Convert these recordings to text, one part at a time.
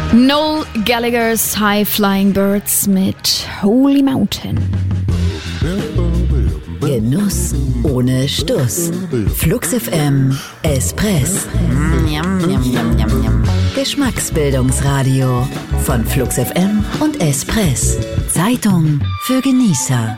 Noel Gallagher's High Flying Birds mit Holy Mountain. Genuss ohne Stuss. Flux FM Espress. Geschmacksbildungsradio von Flux FM und Espress. Zeitung für Genießer.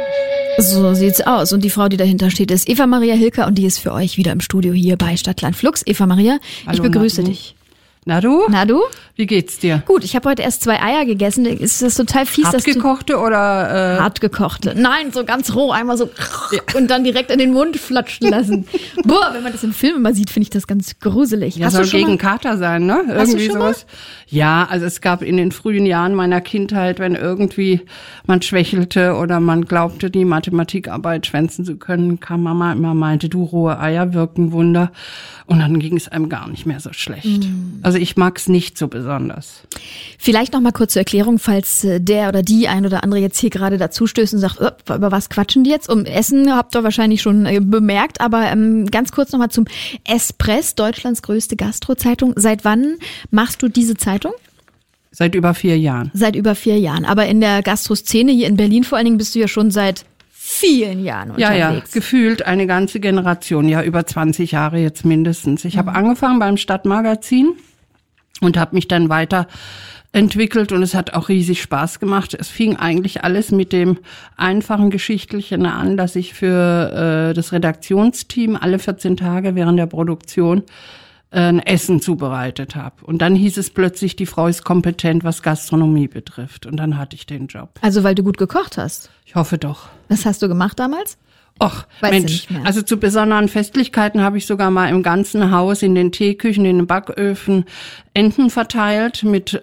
So sieht's aus. Und die Frau, die dahinter steht, ist Eva Maria Hilker und die ist für euch wieder im Studio hier bei Stadtland Flux. Eva Maria, ich begrüße dich. Na du? Na du? Wie geht's dir? Gut, ich habe heute erst 2 Eier gegessen. Ist das total fies, dass du... Hartgekochte oder... Hartgekochte. Nein, so ganz roh, einmal so und dann direkt in den Mund flatschen lassen. Boah, wenn man das im Film immer sieht, finde ich das ganz gruselig. Ja, soll gegen Kater sein, ne? Irgendwie sowas. Ja, also es gab in den frühen Jahren meiner Kindheit, wenn irgendwie man schwächelte oder man glaubte, die Mathematikarbeit schwänzen zu können, kam Mama immer meinte, du, rohe Eier wirken Wunder. Und dann ging es einem gar nicht mehr so schlecht. Also ich mag's nicht so besonders. Vielleicht noch mal kurz zur Erklärung, falls der oder die ein oder andere jetzt hier gerade dazu stößt und sagt, über was quatschen die jetzt? Um Essen habt ihr wahrscheinlich schon bemerkt, aber ganz kurz noch mal zum Espress, Deutschlands größte Gastrozeitung. Seit wann machst du diese Zeitung? Seit über 4 Jahren. Seit über 4 Jahren. Aber in der Gastroszene hier in Berlin vor allen Dingen bist du ja schon seit vielen Jahren unterwegs. Ja, gefühlt eine ganze Generation, ja über 20 Jahre jetzt mindestens. Ich habe angefangen beim Stadtmagazin und habe mich dann weiterentwickelt und es hat auch riesig Spaß gemacht. Es fing eigentlich alles mit dem einfachen Geschichtlichen an, dass ich für das Redaktionsteam alle 14 Tage während der Produktion ein Essen zubereitet habe. Und dann hieß es plötzlich, die Frau ist kompetent, was Gastronomie betrifft. Und dann hatte ich den Job. Also weil du gut gekocht hast? Ich hoffe doch. Was hast du gemacht damals? Och, Mensch, also zu besonderen Festlichkeiten habe ich sogar mal im ganzen Haus in den Teeküchen, in den Backöfen Enten verteilt mit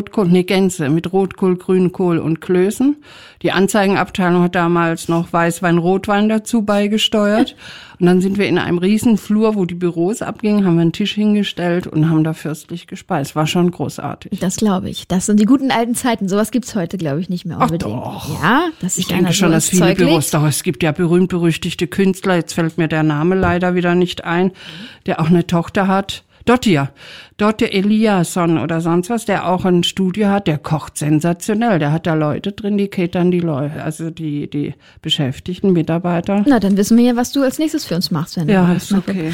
Gänse, mit Rotkohl, Grünkohl und Klößen. Die Anzeigenabteilung hat damals noch Weißwein, Rotwein dazu beigesteuert. Und dann sind wir in einem riesen Flur, wo die Büros abgingen, haben wir einen Tisch hingestellt und haben da fürstlich gespeist. War schon großartig. Das glaube ich. Das sind die guten alten Zeiten. Sowas gibt's heute, glaube ich, nicht mehr unbedingt. Ach doch. Ja, das ist ich denke schon, dass viele Büros, doch, es gibt ja berühmt-berüchtigte Künstler, jetzt fällt mir der Name leider wieder nicht ein, der auch eine Tochter hat. Dottir Eliasson oder sonst was, der auch ein Studio hat, der kocht sensationell. Der hat da Leute drin, die catern die Leute, also die beschäftigten Mitarbeiter. Na, dann wissen wir ja, was du als nächstes für uns machst. Wenn ja, ist okay.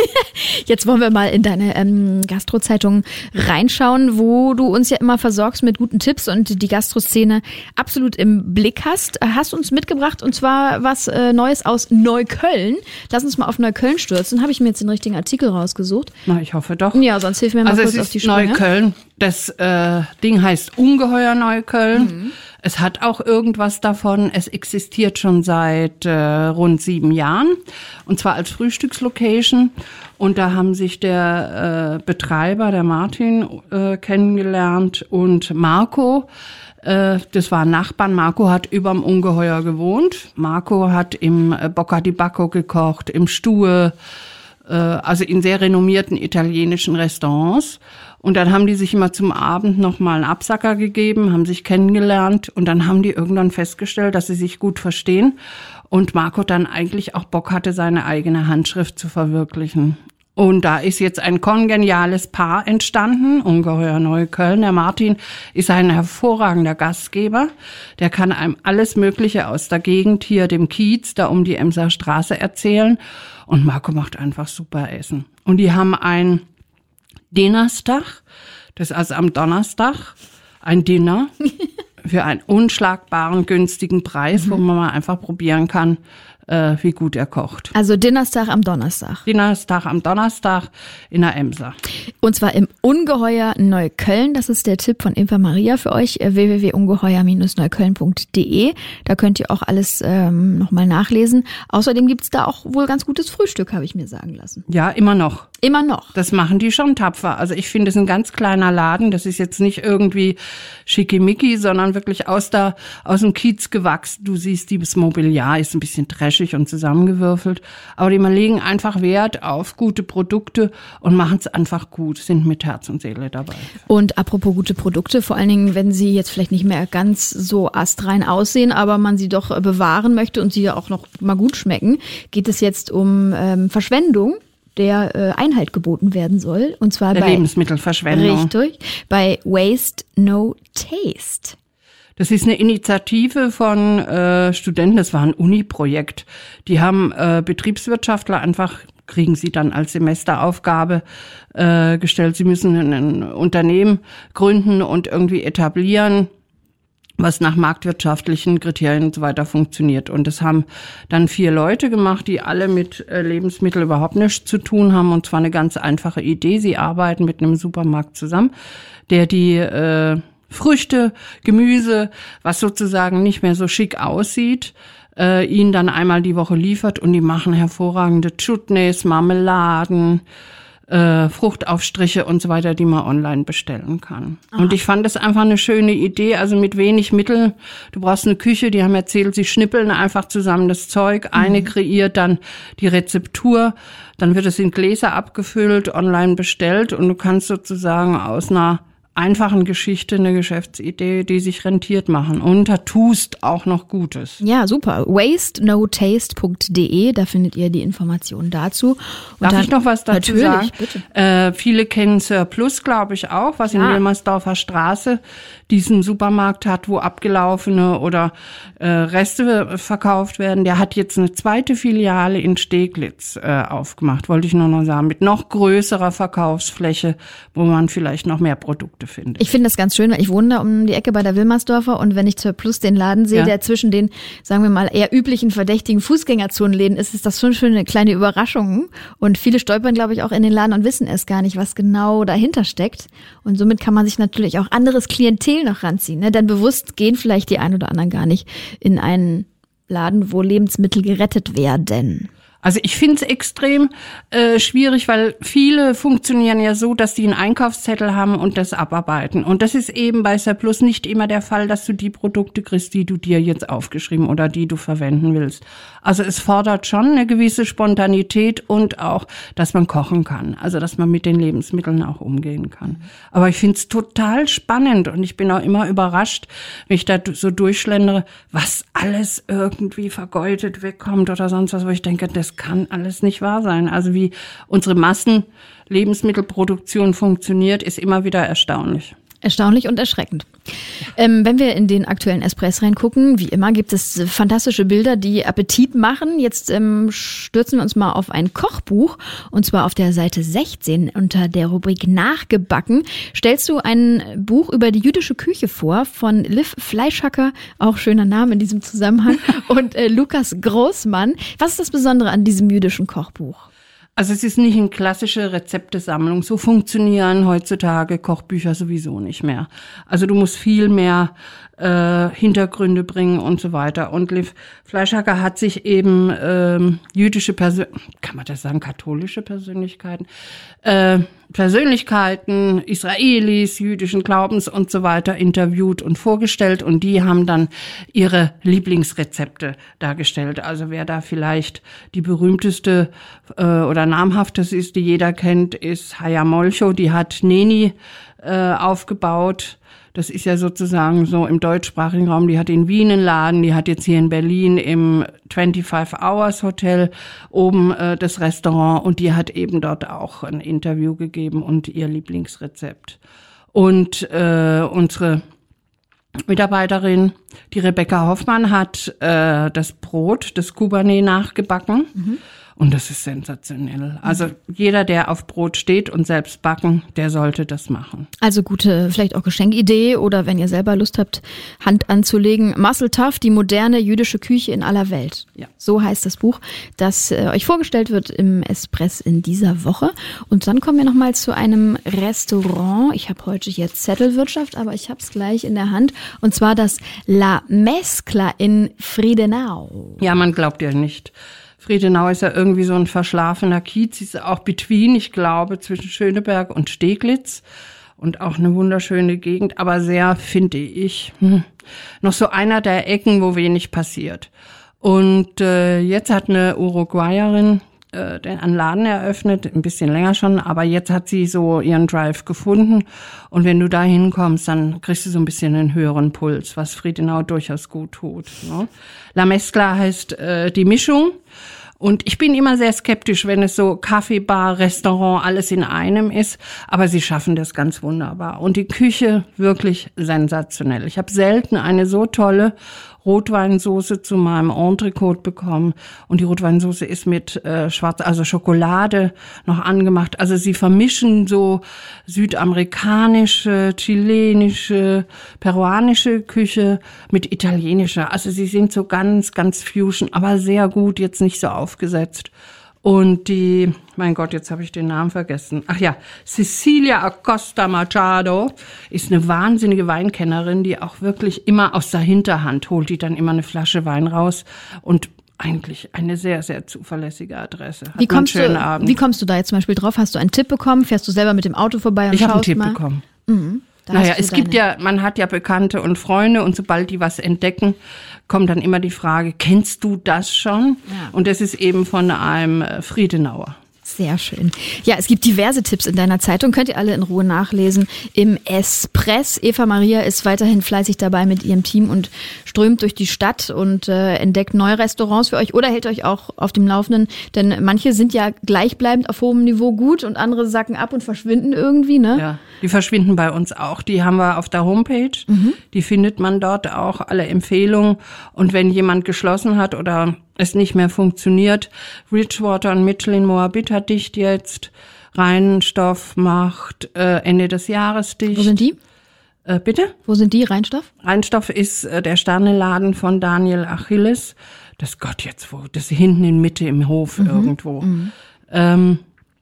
Jetzt wollen wir mal in deine Gastrozeitung reinschauen, wo du uns ja immer versorgst mit guten Tipps und die Gastroszene absolut im Blick hast. Hast uns mitgebracht und zwar was Neues aus Neukölln. Lass uns mal auf Neukölln stürzen. Habe ich mir jetzt den richtigen Artikel rausgesucht. Na, ich hoffe doch. Ja, sonst hilf mir mal kurz auf die Sprünge. Neukölln. Das Ding heißt Ungeheuer Neukölln. Es hat auch irgendwas davon. Es existiert schon seit rund 7 Jahren. Und zwar als Frühstückslocation. Und da haben sich der Betreiber, der Martin, kennengelernt und Marco. Das waren Nachbarn. Marco hat überm Ungeheuer gewohnt. Marco hat im Bocca di Bacco gekocht, im Stue, also in sehr renommierten italienischen Restaurants. Und dann haben die sich immer zum Abend noch mal einen Absacker gegeben, haben sich kennengelernt und dann haben die irgendwann festgestellt, dass sie sich gut verstehen und Marco dann eigentlich auch Bock hatte, seine eigene Handschrift zu verwirklichen. Und da ist jetzt ein kongeniales Paar entstanden, Ungeheuer Neukölln. Der Martin ist ein hervorragender Gastgeber. Der kann einem alles Mögliche aus der Gegend hier, dem Kiez, da um die Emser Straße erzählen. Und Marco macht einfach super Essen. Und die haben ein Dinnerstag, das ist also am Donnerstag, ein Dinner für einen unschlagbaren, günstigen Preis, wo man mal einfach probieren kann, wie gut er kocht. Also Dinnerstag am Donnerstag. Dinnerstag am Donnerstag in der Emser. Und zwar im Ungeheuer Neukölln. Das ist der Tipp von Eva Maria für euch. www.ungeheuer-neukölln.de. Da könnt ihr auch alles nochmal nachlesen. Außerdem gibt's da auch wohl ganz gutes Frühstück, habe ich mir sagen lassen. Ja, immer noch. Immer noch. Das machen die schon tapfer. Also ich finde, es ist ein ganz kleiner Laden. Das ist jetzt nicht irgendwie schickimicki, sondern wirklich aus dem Kiez gewachsen. Du siehst, das Mobiliar ist ein bisschen trashig und zusammengewürfelt. Aber die legen einfach Wert auf gute Produkte und machen es einfach gut, sind mit Herz und Seele dabei. Und apropos gute Produkte, vor allen Dingen, wenn sie jetzt vielleicht nicht mehr ganz so astrein aussehen, aber man sie doch bewahren möchte und sie auch noch mal gut schmecken, geht es jetzt um Verschwendung. der Einhalt geboten werden soll. Und zwar der Lebensmittelverschwendung. Richtig, bei Waste No Taste. Das ist eine Initiative von Studenten, das war ein Uni-Projekt. Die haben Betriebswirtschaftler einfach, kriegen sie dann als Semesteraufgabe gestellt, sie müssen ein Unternehmen gründen und irgendwie etablieren, was nach marktwirtschaftlichen Kriterien und so weiter funktioniert. Und das haben dann 4 Leute gemacht, die alle mit Lebensmitteln überhaupt nichts zu tun haben. Und zwar eine ganz einfache Idee. Sie arbeiten mit einem Supermarkt zusammen, der die Früchte, Gemüse, was sozusagen nicht mehr so schick aussieht, ihnen dann einmal die Woche liefert. Und die machen hervorragende Chutneys, Marmeladen, Fruchtaufstriche und so weiter, die man online bestellen kann. Aha. Und ich fand das einfach eine schöne Idee, also mit wenig Mitteln. Du brauchst eine Küche, die haben erzählt, sie schnippeln einfach zusammen das Zeug. Eine kreiert dann die Rezeptur, dann wird es in Gläser abgefüllt, online bestellt und du kannst sozusagen aus einer einfachen Geschichte eine Geschäftsidee, die sich rentiert machen. Und da tust auch noch Gutes. Ja, super. wastenotaste.de, da findet ihr die Informationen dazu. Und Darf ich noch was dazu sagen? Bitte. Viele kennen Surplus, glaube ich auch, was in Wilmersdorfer Straße diesen Supermarkt hat, wo abgelaufene oder Reste verkauft werden. Der hat jetzt eine zweite Filiale in Steglitz aufgemacht, wollte ich nur noch sagen, mit noch größerer Verkaufsfläche, wo man vielleicht noch mehr Produkte findet. Ich finde das ganz schön, weil ich wohne da um die Ecke bei der Wilmersdorfer und wenn ich Surplus den Laden sehe, der zwischen den, sagen wir mal, eher üblichen verdächtigen Fußgängerzonenläden ist das schon eine kleine Überraschung. Und viele stolpern, glaube ich, auch in den Laden und wissen es gar nicht, was genau dahinter steckt. Und somit kann man sich natürlich auch anderes Klientel noch ranziehen. Ne? Denn bewusst gehen vielleicht die ein oder anderen gar nicht in einen Laden, wo Lebensmittel gerettet werden. Also ich finde es extrem schwierig, weil viele funktionieren ja so, dass die einen Einkaufszettel haben und das abarbeiten. Und das ist eben bei Surplus nicht immer der Fall, dass du die Produkte kriegst, die du dir jetzt aufgeschrieben oder die du verwenden willst. Also es fordert schon eine gewisse Spontanität und auch, dass man kochen kann. Also dass man mit den Lebensmitteln auch umgehen kann. Aber ich finde es total spannend und ich bin auch immer überrascht, wenn ich da so durchschlendere, was alles irgendwie vergeudet wegkommt oder sonst was, wo ich denke, das kann alles nicht wahr sein. Also wie unsere Massenlebensmittelproduktion funktioniert, ist immer wieder erstaunlich. Erstaunlich und erschreckend. Wenn wir in den aktuellen Espress reingucken, wie immer gibt es fantastische Bilder, die Appetit machen. Jetzt stürzen wir uns mal auf ein Kochbuch und zwar auf der Seite 16 unter der Rubrik Nachgebacken. Stellst du ein Buch über die jüdische Küche vor von Liv Fleischhacker, auch schöner Name in diesem Zusammenhang, und Lukas Großmann. Was ist das Besondere an diesem jüdischen Kochbuch? Also es ist nicht eine klassische Rezeptesammlung. So funktionieren heutzutage Kochbücher sowieso nicht mehr. Also du musst viel mehr Hintergründe bringen und so weiter. Und Liv Fleischhacker hat sich eben jüdische kann man das sagen, katholische Persönlichkeiten, Persönlichkeiten, Israelis, jüdischen Glaubens und so weiter interviewt und vorgestellt. Und die haben dann ihre Lieblingsrezepte dargestellt. Also wer da vielleicht die berühmteste oder namhafteste ist, die jeder kennt, ist Haya Molcho. Die hat Neni aufgebaut. Das ist ja sozusagen so im deutschsprachigen Raum. Die hat in Wien einen Laden, die hat jetzt hier in Berlin im 25 Hours Hotel oben das Restaurant und die hat eben dort auch ein Interview gegeben und ihr Lieblingsrezept. Und unsere Mitarbeiterin, die Rebecca Hoffmann, hat das Brot, das Kubané, nachgebacken. Mhm. Und das ist sensationell. Also jeder, der auf Brot steht und selbst backen, der sollte das machen. Also gute, vielleicht auch Geschenkidee oder wenn ihr selber Lust habt, Hand anzulegen. Marcel Taff, die moderne jüdische Küche in aller Welt. Ja. So heißt das Buch, das euch vorgestellt wird im Espress in dieser Woche. Und dann kommen wir nochmal zu einem Restaurant. Ich habe heute hier Zettelwirtschaft, aber ich habe es gleich in der Hand. Und zwar das La Mezcla in Friedenau. Ja, man glaubt ja nicht. Friedenau ist ja irgendwie so ein verschlafener Kiez, ist auch between, ich glaube, zwischen Schöneberg und Steglitz und auch eine wunderschöne Gegend, aber sehr, finde ich, noch so einer der Ecken, wo wenig passiert. Und jetzt hat eine Uruguayerin einen Laden eröffnet, ein bisschen länger schon, aber jetzt hat sie so ihren Drive gefunden und wenn du da hinkommst, dann kriegst du so ein bisschen einen höheren Puls, was Friedenau durchaus gut tut. Ne? La Mezcla heißt die Mischung. Und ich bin immer sehr skeptisch, wenn es so Kaffee, Bar, Restaurant, alles in einem ist. Aber sie schaffen das ganz wunderbar. Und die Küche wirklich sensationell. Ich habe selten eine so tolle Rotweinsoße zu meinem Entrecote bekommen. Und die Rotweinsoße ist mit Schokolade noch angemacht. Also sie vermischen so südamerikanische, chilenische, peruanische Küche mit italienischer. Also sie sind so ganz, ganz Fusion, aber sehr gut, jetzt nicht so aufgesetzt. Und die, mein Gott, jetzt habe ich den Namen vergessen. Ach ja, Cecilia Acosta Machado ist eine wahnsinnige Weinkennerin, die auch wirklich immer aus der Hinterhand holt die dann immer eine Flasche Wein raus und eigentlich eine sehr, sehr zuverlässige Adresse. Wie kommst du da jetzt zum Beispiel drauf? Hast du einen Tipp bekommen? Fährst du selber mit dem Auto vorbei und ich schaust mal? Ich habe einen Tipp bekommen. Mhm. Man hat ja Bekannte und Freunde und sobald die was entdecken, kommt dann immer die Frage, kennst du das schon? Ja. Und das ist eben von einem Friedenauer. Sehr schön. Ja, es gibt diverse Tipps in deiner Zeitung, könnt ihr alle in Ruhe nachlesen. Im Espress. Eva Maria ist weiterhin fleißig dabei mit ihrem Team und strömt durch die Stadt und entdeckt neue Restaurants für euch oder hält euch auch auf dem Laufenden, denn manche sind ja gleichbleibend auf hohem Niveau gut und andere sacken ab und verschwinden irgendwie, ne? Ja, die verschwinden bei uns auch. Die haben wir auf der Homepage. Die findet man dort auch, alle Empfehlungen. Und wenn jemand geschlossen hat oder es nicht mehr funktioniert, Bridgewater und Mitchell in Moabit hat dicht jetzt. Rheinstoff macht Ende des Jahres dicht. Wo sind die? Bitte? Wo sind die, Rheinstoff? Rheinstoff ist der Sterneladen von Daniel Achilles. Das ist hinten in Mitte im Hof irgendwo. Dann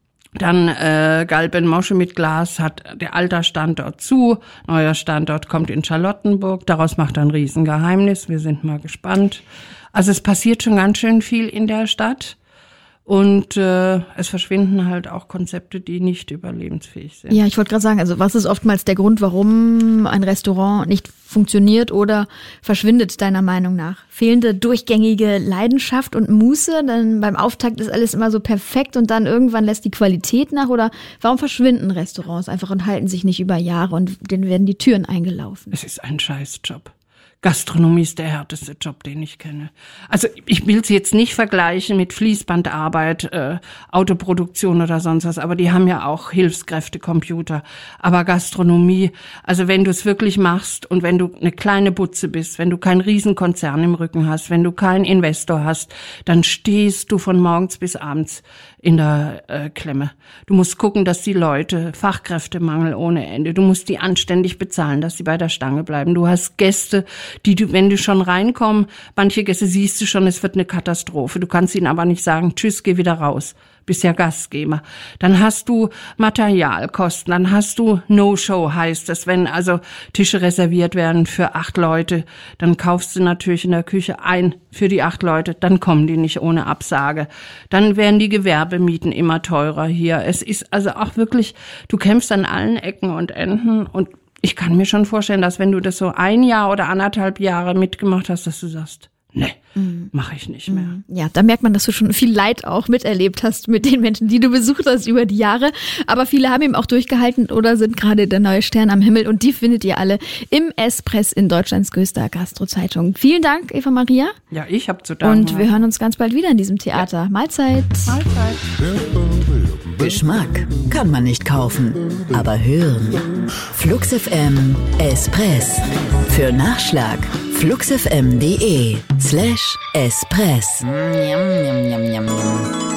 Galben Mosche mit Glas hat der alter Standort zu. Neuer Standort kommt in Charlottenburg. Daraus macht er ein Riesengeheimnis. Wir sind mal gespannt. Also es passiert schon ganz schön viel in der Stadt. Und es verschwinden halt auch Konzepte, die nicht überlebensfähig sind. Ja, ich wollte gerade sagen, also was ist oftmals der Grund, warum ein Restaurant nicht funktioniert oder verschwindet, deiner Meinung nach? Fehlende durchgängige Leidenschaft und Muße? Denn beim Auftakt ist alles immer so perfekt und dann irgendwann lässt die Qualität nach? Oder warum verschwinden Restaurants einfach und halten sich nicht über Jahre und denen werden die Türen eingelaufen? Es ist ein Scheißjob. Gastronomie ist der härteste Job, den ich kenne. Also ich will es jetzt nicht vergleichen mit Fließbandarbeit, Autoproduktion oder sonst was, aber die haben ja auch Hilfskräfte, Computer. Aber Gastronomie, also wenn du es wirklich machst und wenn du eine kleine Butze bist, wenn du keinen Riesenkonzern im Rücken hast, wenn du keinen Investor hast, dann stehst du von morgens bis abends in der Klemme. Du musst gucken, dass die Leute, Fachkräftemangel ohne Ende, du musst die anständig bezahlen, dass sie bei der Stange bleiben. Du hast Gäste, wenn du schon reinkommst, manche Gäste siehst du schon, es wird eine Katastrophe. Du kannst ihnen aber nicht sagen, tschüss, geh wieder raus. Bist ja Gastgeber. Dann hast du Materialkosten, dann hast du No-Show, heißt das, wenn also Tische reserviert werden für 8 Leute, dann kaufst du natürlich in der Küche ein für die 8 Leute, dann kommen die nicht ohne Absage. Dann werden die Gewerbemieten immer teurer hier. Es ist also auch wirklich, du kämpfst an allen Ecken und Enden und ich kann mir schon vorstellen, dass wenn du das so 1 Jahr oder 1,5 Jahre mitgemacht hast, dass du sagst, nee, mache ich nicht mehr. Ja, da merkt man, dass du schon viel Leid auch miterlebt hast mit den Menschen, die du besucht hast über die Jahre. Aber viele haben eben auch durchgehalten oder sind gerade der neue Stern am Himmel. Und die findet ihr alle im Espress in Deutschlands größter Gastrozeitung. Vielen Dank, Eva Maria. Ja, ich habe zu danken. Und wir hören uns ganz bald wieder in diesem Theater. Ja. Mahlzeit. Mahlzeit. Geschmack kann man nicht kaufen, aber hören. Flux FM Espress. Für Nachschlag fluxfm.de/espress.